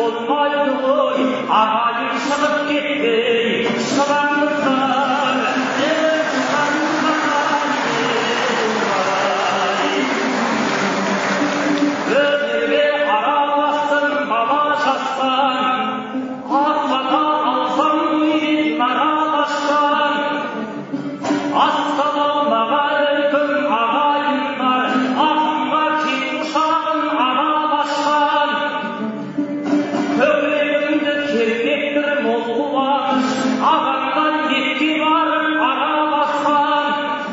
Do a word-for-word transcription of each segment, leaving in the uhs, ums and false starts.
болмайды ғой, ағайын шығып кетпей шыдаңыздар. Өмірге араласын бала жастан, арбада алсам үйден нарадастан. Ассалаумағалейкум ағайындар, ағымға кең ұшағын араласқан. Көкірегімді кернектір мол қуаныш, ағамдан етке барып араласқан.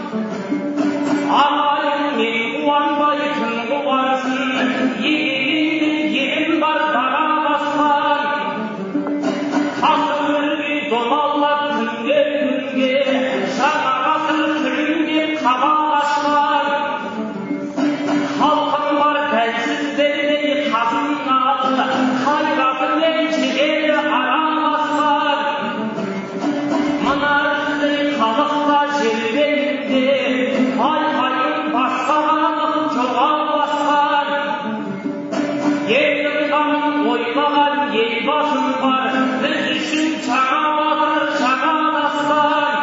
Ағайын мен қуанбай кім қуансын, егеменді елім бар дараласқан. Қасымөрге домалап күннен күнге, жаңа ғасыр күнінде қабақ ашқан. Халқым бар әлсіздердей қазыналы, қайратымен жігері араласқан. Мына біздің халықта жербенінде айқайын бастағалық жоғалбасқан. Елдің қамын ойлаған елбасым бар, біз үшін жаңа батыр жаңа дастан.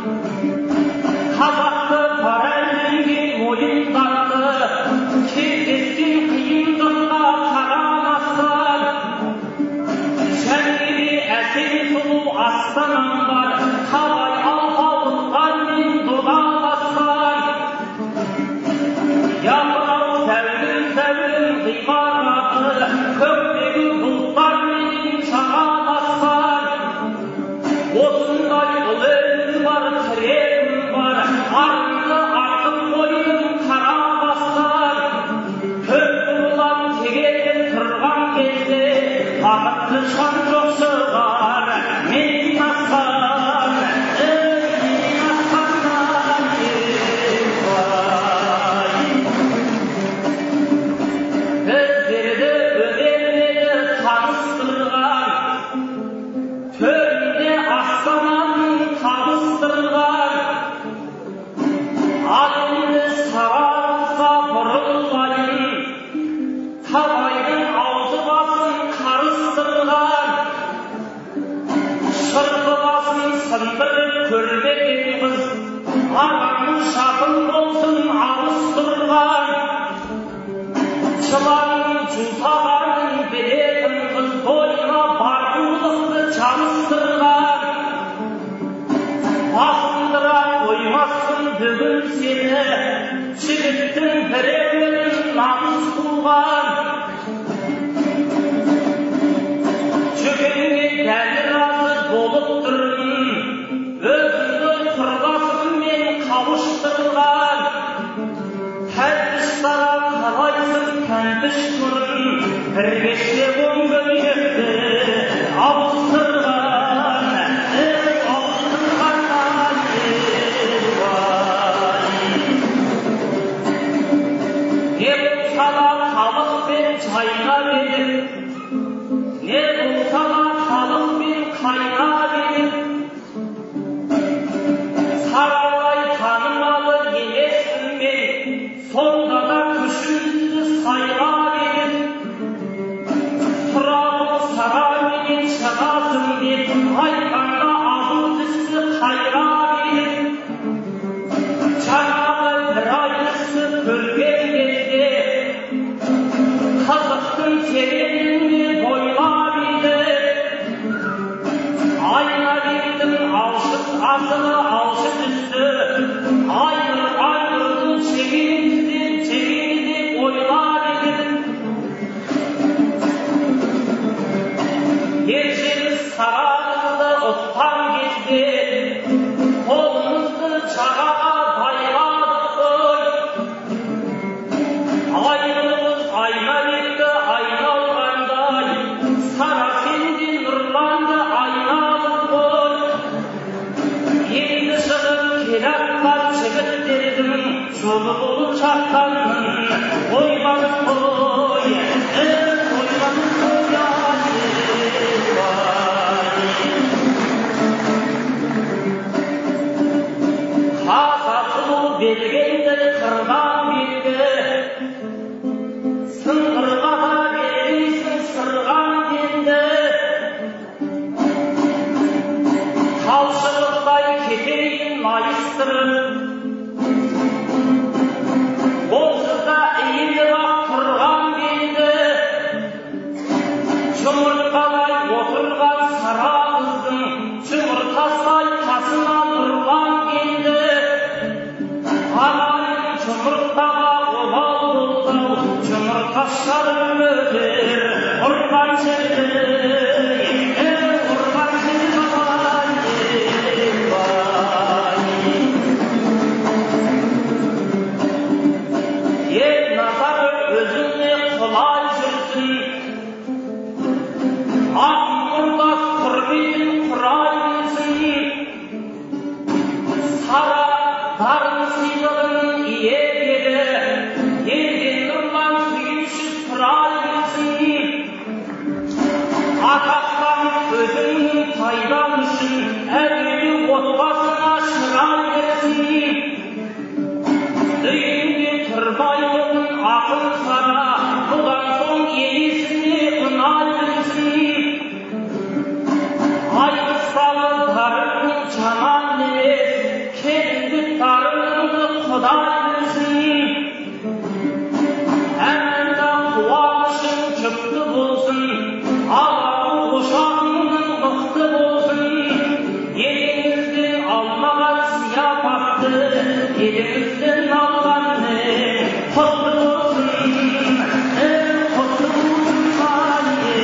Қазақты бар әлемге мойындатты, кездескен қиындыққа қарамастан. Және де әсем сұлу астанам бар, қалай алпауыттармен додаласқан. Япыр-ау зәулім-зәулім ғимараты, көктегі бұлттармен жағаласқан. Осындай ұлы елім бар, тірегім бар, арымды артып қойдым қара бастан. Көкті бұлан тегеге тұрған кезде, бақытты шан жоқ шығар менен асқан. Менен асқаннан кек бай. Біздерді өнермені таныстырған, төрінде астананың табыстырған. Әлемді сараңызға бұрылғайын, табайдың аузы басын қарыстырған. Шырқы басын сындырып көрмеген қыз, ағаңның жақын болсын алыстырған. Жыланның жұмсағанын білетін қыз, бойына бар қулықты жабыстырған. Басындыра қоймасын бүгін сені, жігіттің біреуін намыс қуған. Жүгенге дәл разы болып тұрмын, өзіңді құрдасыңмен қауыштырған. Тәлпіштара қалайсың тәлпіш көрін, бір кеште он бөлшекті ауыстырған. Ауыстырғаннан кек бай. Не болса да халықпен жайнап едік, не болса да халықпен қайнап едік. Саралай танымалы емеспін мен, сонда да күшімді сайлап едік. Сұрағым сараменен шығасың деп, айтқанда азу түсті қайрап едік. Жаңағы бір ай түсті көрген кезде, қызықтың тереңіне бойлап едік. Айна бердің алшық асығы алшық түсті, айныр айнырдың шегенізден шегені деп ойлап едік. Ержеміз сараңызды ұтқан кезде, қолымызды жағаға байладық қой. Айнымыз айна берді айналғандай, сара сенде нұрланды айналып қой. Енді шығып келатқан жігіттердің жолы болып жатқанын ойламыз қой. Ойламыз қой. Қазақ бергенді қырған белгі, сыңғырға да бермейсің сырған енді. taşlarım öder, orman çevre, orman çevre vay, vay. Yer nazar özüne kolay sürsün, aklımda kırbin kuray bilsin, sara darın sıydığın iye biri, yerden nurlan suyuşup kuray bilsin, ataktan özünün faydamışın, ermeli otbasına şıray versin, düğünde tırbayın akıl sana, budan son yenisini ınay bilsin, ayıstalı tarım çaman nefes, kendi tarımını kuday bilsin, hemen de kuvanışın çıktı bulsun, Allah'ın uşağının mıhtı bulsun, yerimizden almalar siyah baktı, yerimizden algan ne kutlu olsun, e kutlu olsun vay.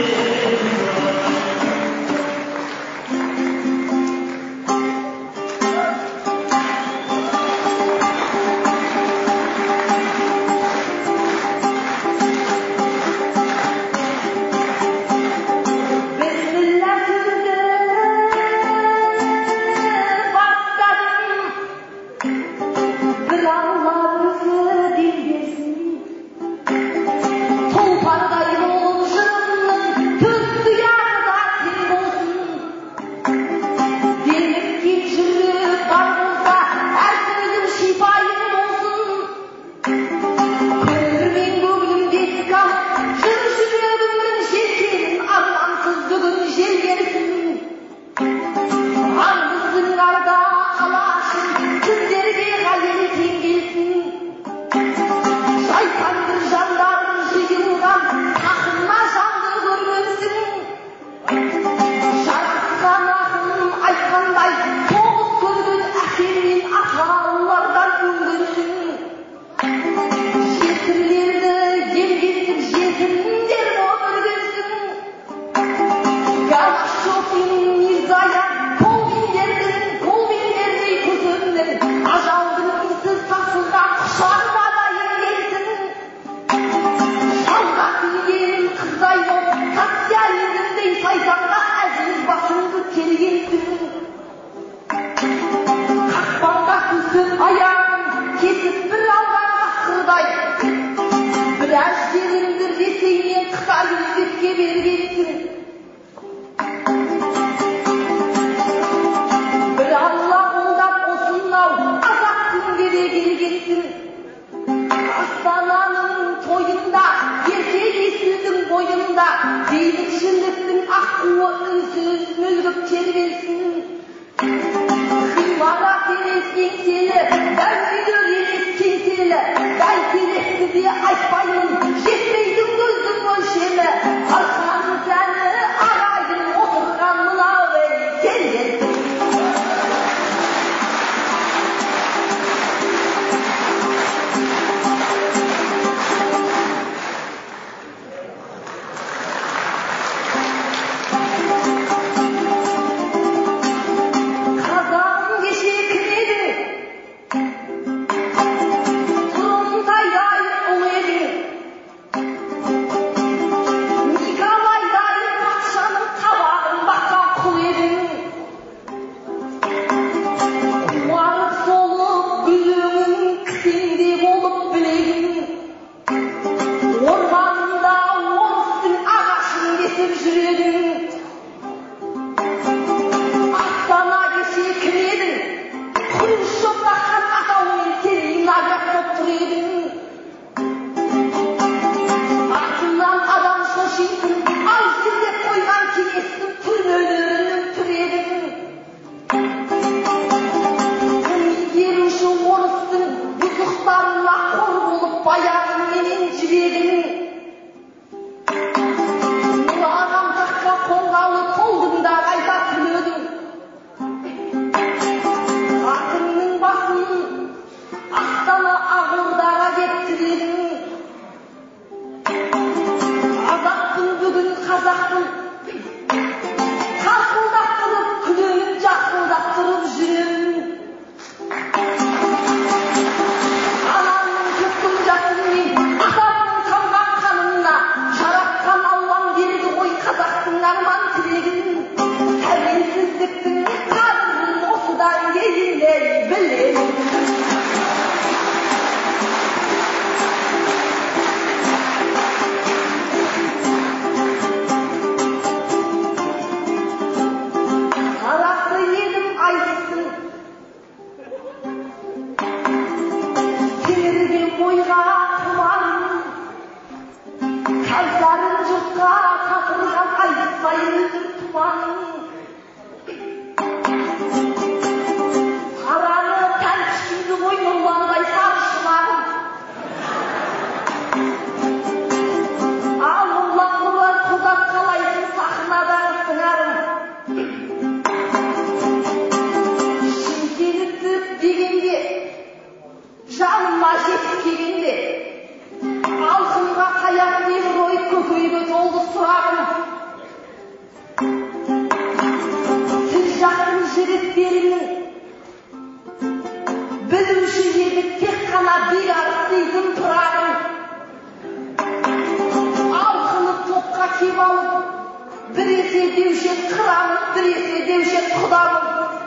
деуші қырамын, біресе деуші құдамын.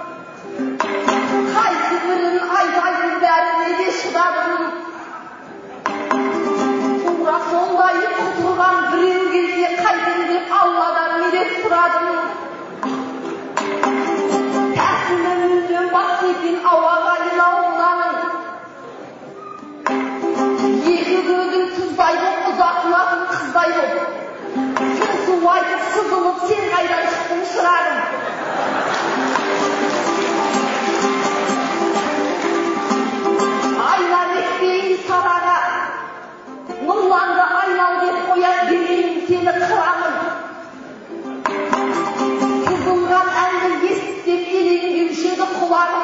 Қайсы бірін айтайын бәріне де шыдадым. Тура сондай құтылған біреу келсе қайтын деп Алладан медет сұрадым. Тәсілі мүлдем бақсы екен ауаға илауынамын. Екі көзің тұздай боп ұзатылатын қыздай боп. Сыңсу айтып сызылып сен қайдан шықтың шырағым. Айла етпейін сараға, нұрланды айнал деп қояр демейін сені қырамын. Сызылған әнді естіп елеңдеушеді құлағым.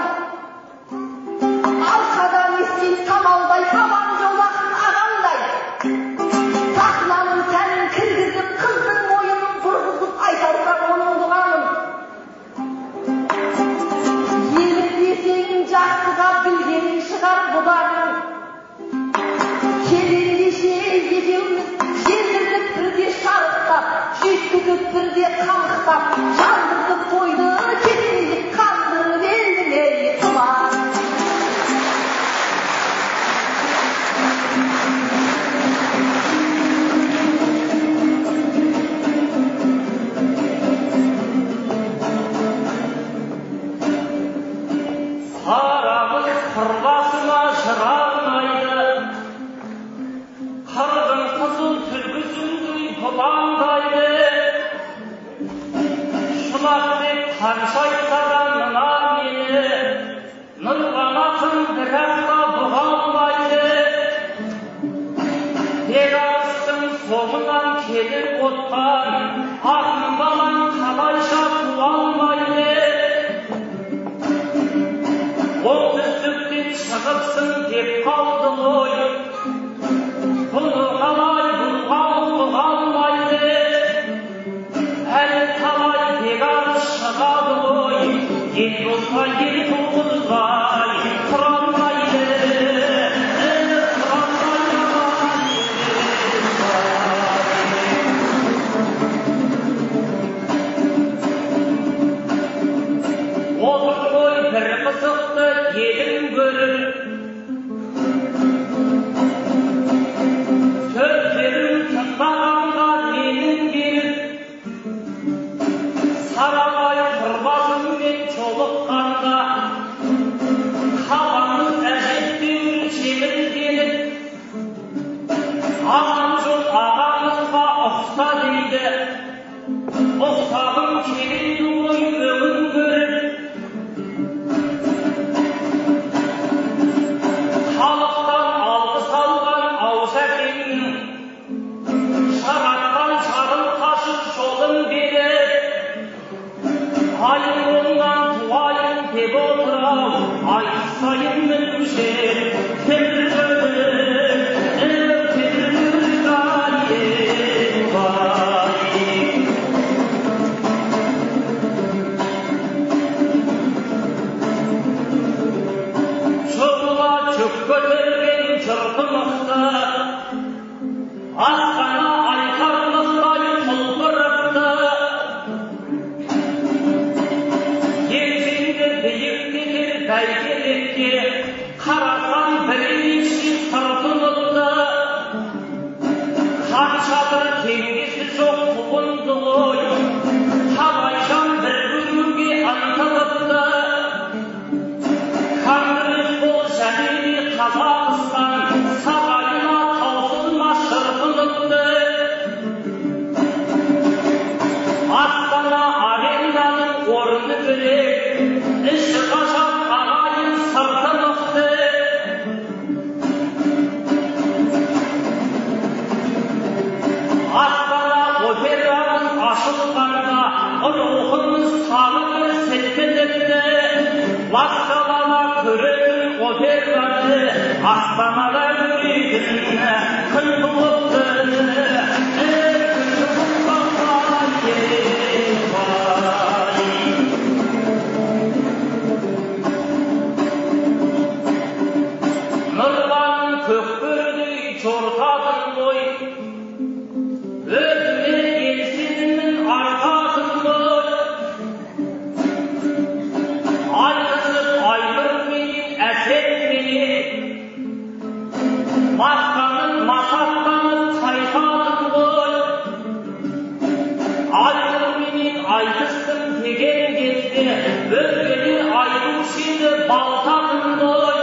Арқадан естен самалдай табан жолақын ағандай. Сахнаның сәнін кіргізіп қыздың ойынын бұрғызып айтарсам оның дұғамын. Елік десең жақсыға білгенің шығар бұдарың. Келендеше екеуміз жерлерді бірде шарықтап, жүйткітіп бірде қамықтап, жандырдық тойды кетендік қандырып елдіңе тұман. Сарабыз қырбасына жырамайды, қырдың қызыл түргізіндей бұлаңдайды. Шұнақ деп қанша айтсаған мына мені, нұрғанатын бірақта бұғалмайды. Бекарыстың соңынан келіп отқан, атын балан қалайша туалмайды. Оңтүстіктен шығыпсың деп қалды ғой, бұны қалай бұлған бұғалмайды. Әлі талай бекар шығады ғой, ел болса ел туғызбай тұрамайды. Отыр ғой бір қызықты елін көріп, сөздерін тыңдағанға менің беріп, сарабай құрбасымен жолыққанда, қаламыз әжептеуір жеңілденіп, ағам жол ағамызға ұқса дейді, ұқсағым келеді ғой өңін көріп. Халықтан алғыс алған ауыз әкеңнің, шағатқан шарын қашып жолын беріп, айын оннан туайын деп отырау, ай сайын мінуші темір бөлік, темір бөлік айын бай. Жолға жүк көтерген жұрты мықты, асқана айқарлықтай құлпырыпты. Еңсеңді биіктетер бәйгелекке, қарасам бір ерекше сыртыныпты. Хан шатыр теңдесі жоқ туынды ғой, талайжан бір күнге ынтылыпты. Қандырыз бол жәнеде Қазақстан, сарайына таусылма шырқыныпты. Астана аренданың орны бөлек, іші ғажап ағайын сырты мықты. Астана операның ашылғанда, рухымыз тағы бір сілкініпті. Ласкалана көретін операны, астанада көретін күн туыпты. Нұрлан көкбөрдей жортатын ғой, өзіме келсенімін арқасын ғой. кезде өзгені айтушы еді балтатын ғой.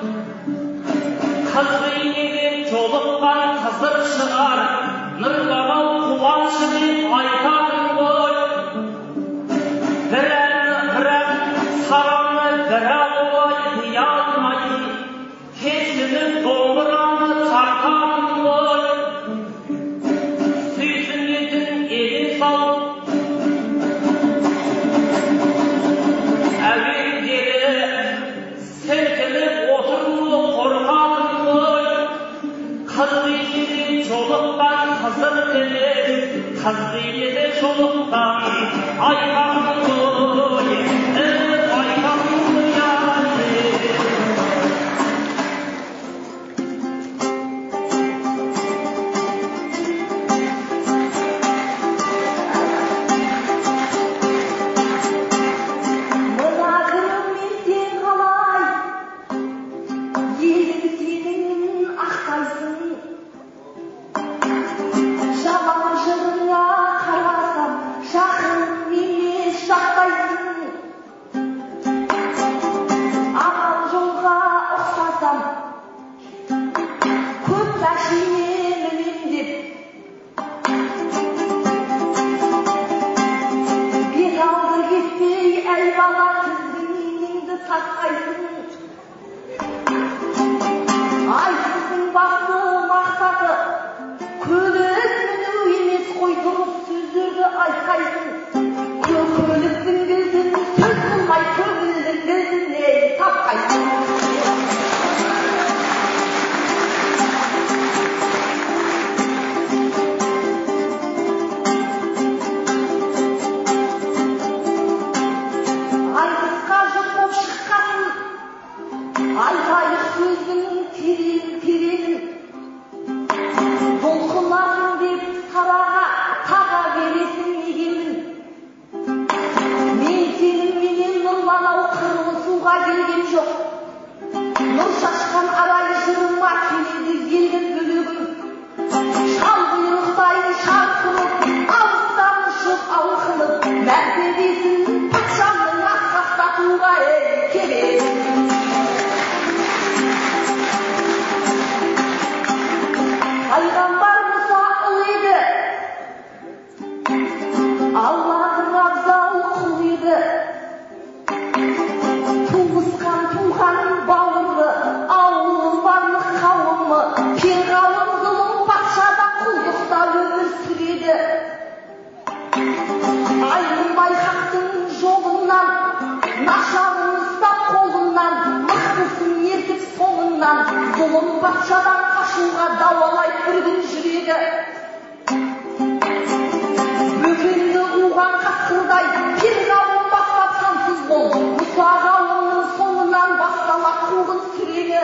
Қыз бейнемен жолыққан қызыр шығар, нұрбағау қуанышы деп айтатын ғой. Бір әні бірақ сараны бірақ олай қия алмайды, кешініп домбыраны тартатын ғой. Сүйсінетін елін салып әуендері сілкініп отыруы қорқатын ғой. Қыз бейнеде жолыққан қызыр емес, қыз бейнеде жолыққан айтатын ғой. Айтатын қояды. Мына күніңмен сен қалай елің сенің ақтайсың. Жаман жырыңа қарасам жақын емес жақтайсың. Аман жолға ұқсасам көп мәшине мінем деп бет алды кетпей әй бала тізгініңді тастайсың. Айтыстың басты мақсаты көлік міну емес қой, дұрыс сөздерді айтқайсың. Көліктің кілтін сөз қылмай көңілдің кілтіне тапқайсың. Айтысқа жұп боп шыққасын, айтайық сөздің терең-тереңін. Бұлқынасың деп сараға таға бересің егемін. Мен сеніңменен нұрланау қырылысуға келген жоқ. Нұр шашқан арай жырыма келеді елдің бөлігім. Шалғұйрықтайын шарқырып, алыстан ұшып алқынып, мәртебесін патшамның асқақтатуға келеді. Пайғамбар Мұса ұл еді, Аллахың абзал құл еді. Туысқан туған бауыры, ауылы барлық қауымы, перғауын зұлым патшада құлдықта өмір сүреді. Айнымай хақтың жолынан, нашарын ұстап қолынан, мықтысын ертіп соңынан, зұлым патшадан қашуға дауалай бір күн жүреді. Бөкенді уған қасқырдай перғауын бастап сансыз бол, Мұсаға оның соңынан басталақ қуғын сүрегі.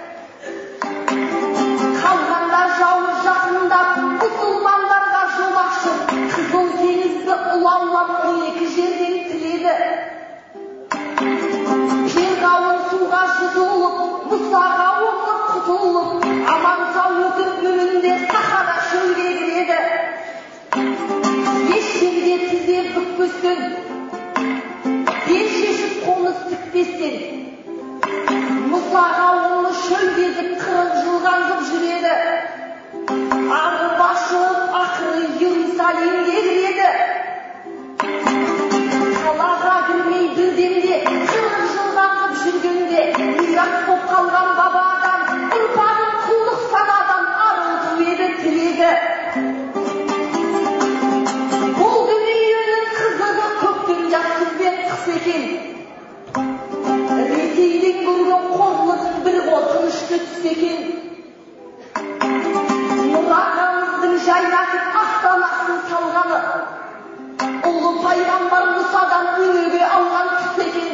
Қалғандар жауы жақындап, мұсылмандарға жол ашып, Қызыл теңізді ұлаулап он екі жерден тіледі. Перғауын суға жұтылып, Мұсаға оңып құтылып, аман сау өтіп өмірінде сахара шөлге кіреді. Ешкімде тізе бүкпестен, бел шешіп қоныс тікпестен, Мұсаға оны шөлдетіп қырық жылға аңдып жүреді. Ары басып, ақыры Иерусалимге кіреді. Қалаға кірмей бірдемде қырық жылға аңдып жүргенде, мирас боп қалған бабадан, ұрпағын құлдық санадан арылту еді тілегі. Бұл дүниенің қызығы көктем жаз бен қыс екен. Ресейден көрген қорлығын бір қорқынышты түс екен. Нұрағамыздың жайнатып ақтанасын салғаны, ұлы пайғамбар Мұсадан өнеге алған түс екен.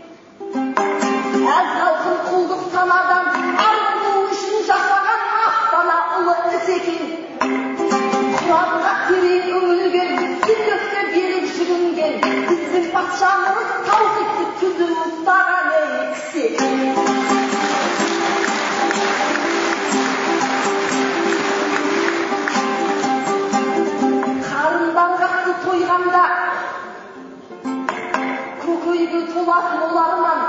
Әз халқын құлдық санадан арылту үшін жасаған ақтана ұлы іс екен. Құранға терең үңілген, сүндетке беріп жүгінген, біздің патшамыз таухидті түзу ұстаған кісі. Қарындан қатты тойғанда көкірегі толатын оларынан.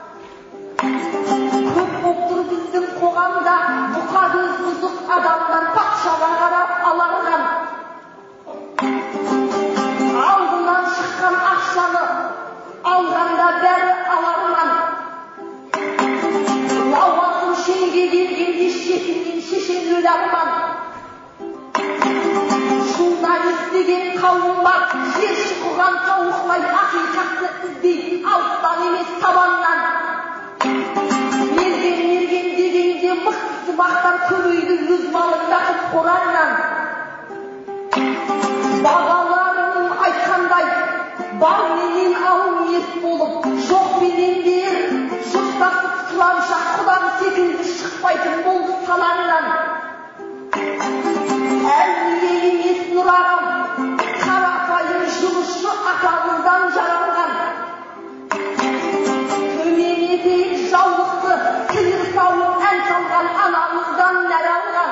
Көп боп тұр біздің қоғамда бұқа көз бұзық адамнан патшаға қарап аларған. Алдынан шыққан ақшаны алғанда бәрі аларынан. Лауазым шенге келгенде шетінен шешен өлі арман. Журналист деген қауым бар, жер шұқыған тауықлай ақиқатты іздей, алыстан емес табаннан. Мерген мерген дегенде мықтысы бақтар көбейді өз малыңдатып қораннан. Бабаларым айтқандай, бар менен ауым ерт болып, жоқ менен бер, жұрттасып сұранша құдан секілді шықпайтын болды салаңнан. Әлмие емес нұрағым, қарапайым жұмысшы атамыздан жаралған. Төмен етейік жаулықты, сиыр сауып ән салған анамыздан нәр алған.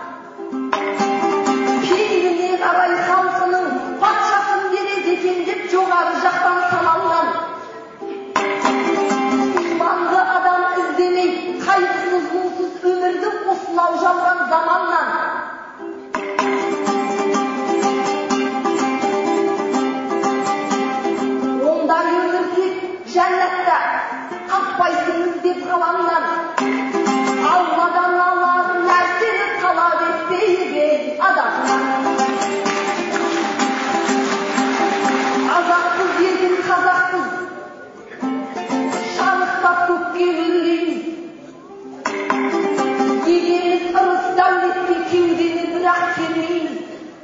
Пейіліне қарай халқының патшасын береді екен деп жоғары жақтан саналған. Иманды адам іздемей, қайғысыз мұңсыз өмірді осынау жалған заманнан. Ондай өмірсек жәннатта қақпайсыңыз деп ғаламнан. Алладан алар нәрсені талап етпейген адамнан. Азапсыз еркін қазақпыз, шарықтап көкке өрлейміз. Егеміз ырыс дәулетке кеудені бірақ кермейміз.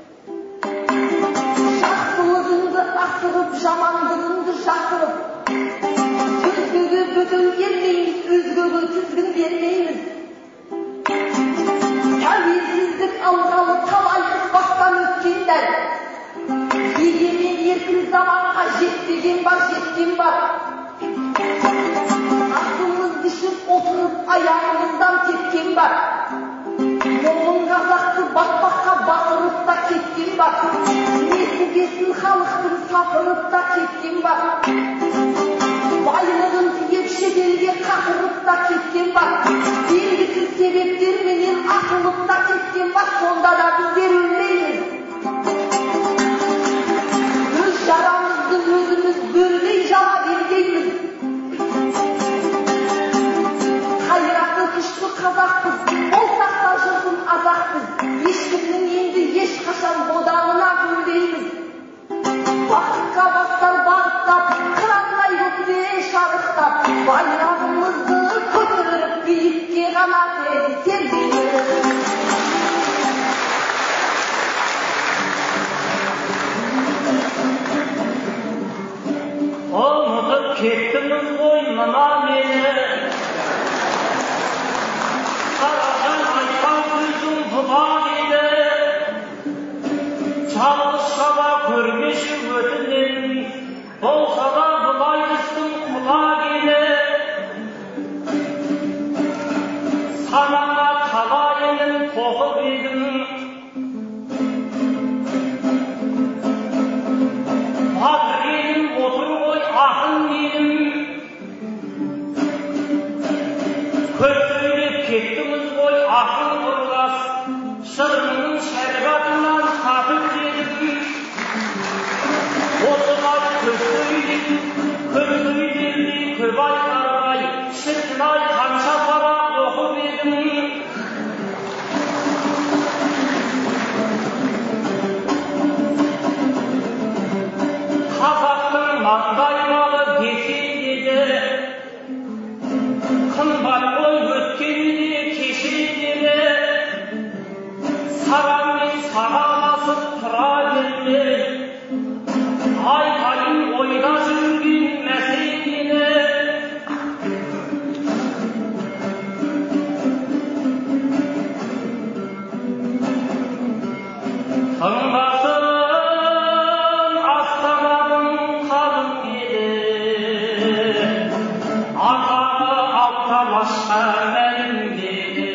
Жақсылығыңды асырып, жамандығыңды жасырып, өзгеге бүтін ермейміз, өзгеге тізгін бермейміз. Тәуелсіздік алғалы талай ұрпақтан өткендер. Егемен еркін заманға жетпеген бар, жеткен бар. Ақылымыз düşіп отырып, аяғымыздан тепкен бар. Момын қазақты батпаққа батырып та кеткен бар. Несібесін халықтың сапырып та кеткен бар. Байлығын тиіп шетелге қақырып та кеткен бар. Белгісіз себептерменен атылып та кеткен бар. Сонда да біздер өлмейміз. Өз жарамызды өзіміз бөлмей жала бергейміз. Қайраты күшті қазақпыз, болсақ та жұртын азақпыз. Ешкімнің енді ешқашан бодағына көнбейміз. Бақытқа бастар бағыттап, қырандай көкте шарықтап, байрағымызды көтеріп биікке ғана сермейміз. Ұмытып кеттіңіз ғой мына мені. Қарадан айтқан сөзің бұлақ еді. Жалғыз шала көрмеші өтінен, болса да бұлай түстің құлақ еді. Санаңа талайының тоқып едім. Батыр едім, отыр ғой ақын едім. Көп сөйлеп кеттіңіз ғой ақыл құрғас, шырының шәрбатынан татып едім. Осылай көп сөйлеп, көп сөйлемді көп айтарай, шіркін-ай қанша пара оқып едім. Қазақтың маңдай малы бекер еді, қымбат қой өткенде кешіреді. Сағанмен сағаласып тұра берді, айтайын ойда жүрген мәселені. Тыңдасын астананың қалың еді, арқаны алқалашқа мәлімдеді.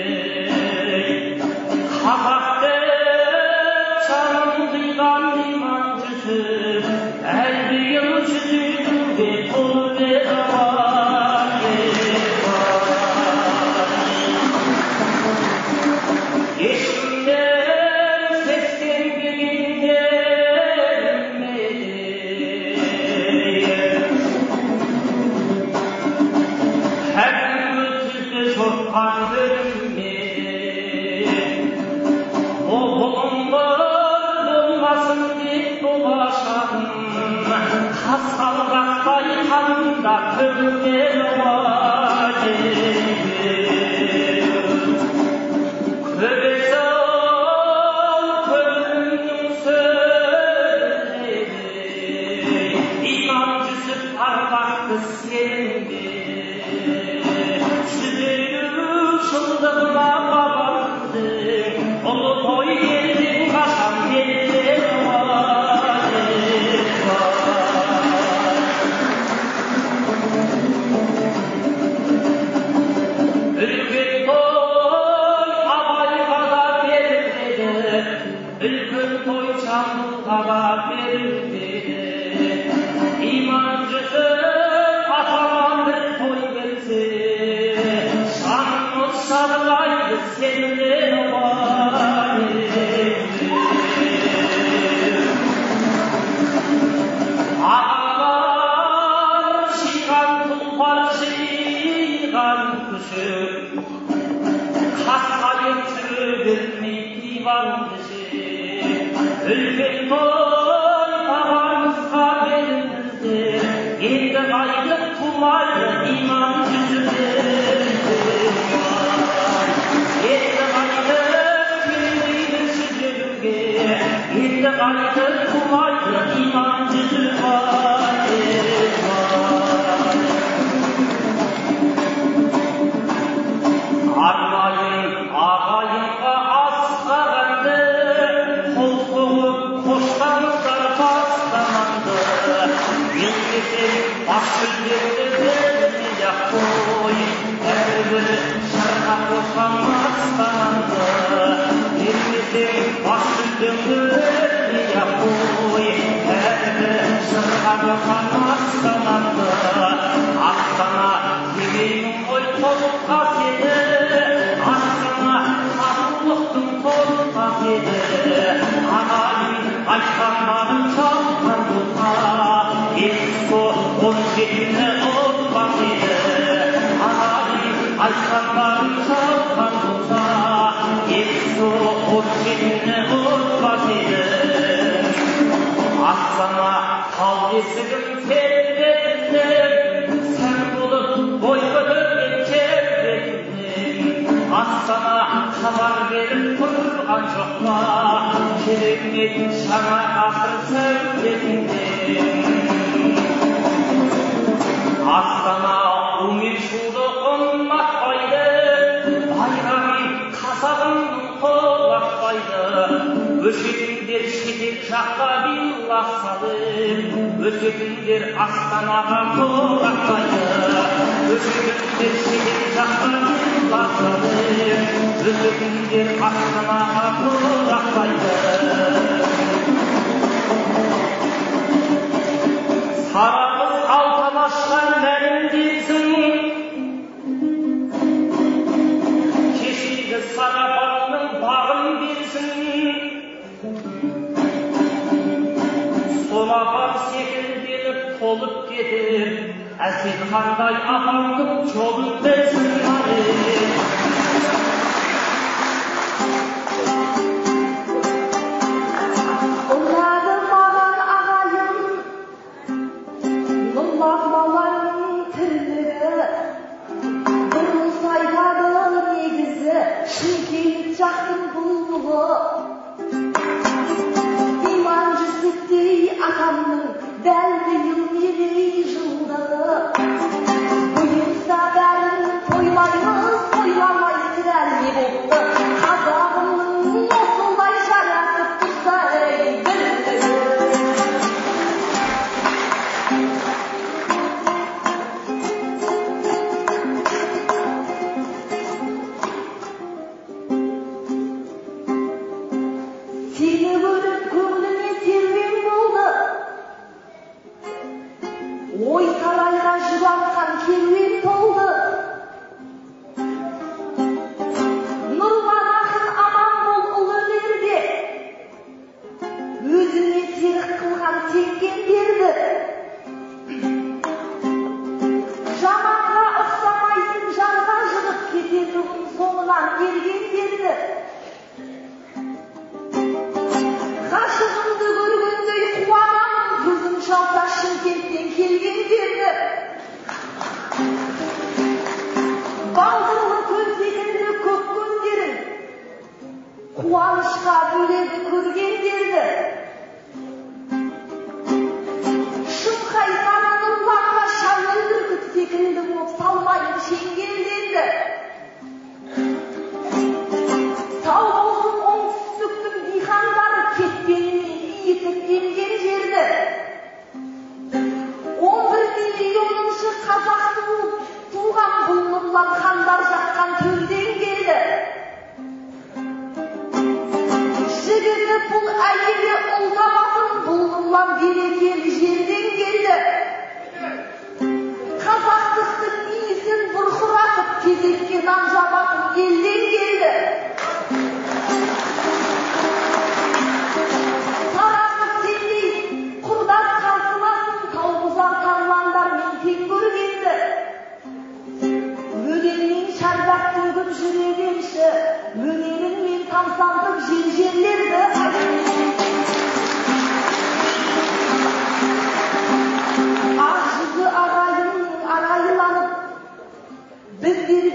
Қазақты жанын қиған иман жүзі, әлбиыл жүзі артында төгілген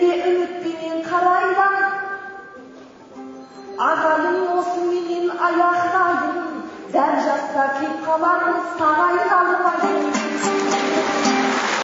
сендерге үмітпенен қарайдан ағайын осы менен аяқтайын дәл жасқа кеп қалармыз сағайын алып